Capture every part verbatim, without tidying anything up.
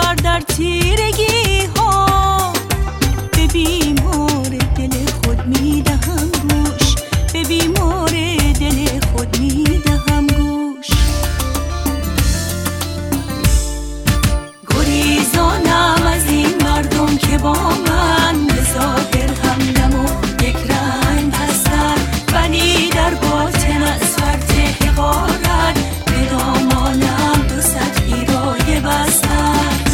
نگر در تیرگی ها، به بیمار دل خود میدهم گوش، به بیمار دل خود میدهم گوش. گریزانم از این مردم که با من به ظاهر همدم و یک رنگ هستند، ولی در باطن از فرط حقارت به دامانم دو صد گیرایه بستند.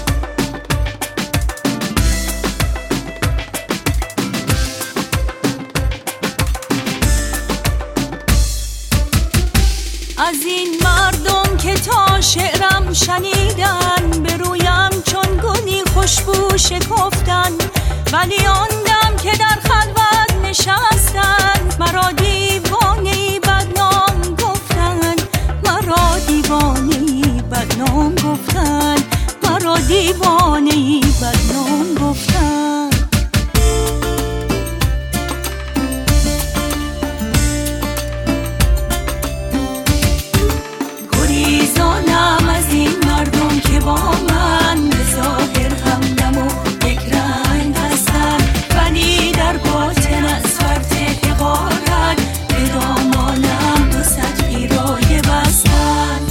از این مردم که تا شعرم شنیدن، به رویم چون گلی خوشبو شکفتن، ولی آن دم که در خلوت نشستن، مرا دیوانه‌ای بدنام گفتن، مرا دیوانه‌ای بدنام گفتن، مرا دیوانه‌ای بدنام گفتن. گریزانم از این مردم که با من به ظاهر همدم و یک رنگ هستند، ولی در باطن از فرط حقارت به دامانم دو صد گیرایه بستند.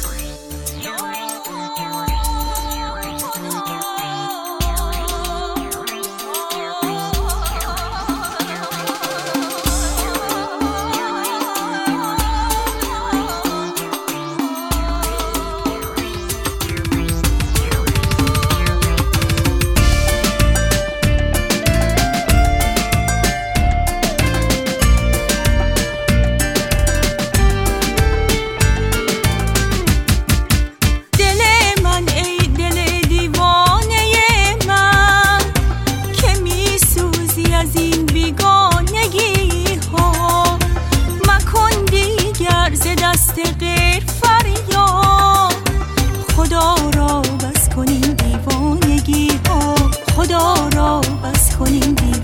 دست غیر فریاد، خدا را بس کنین دیوانگی ها، خدا را بس کنین دیوانگی ها.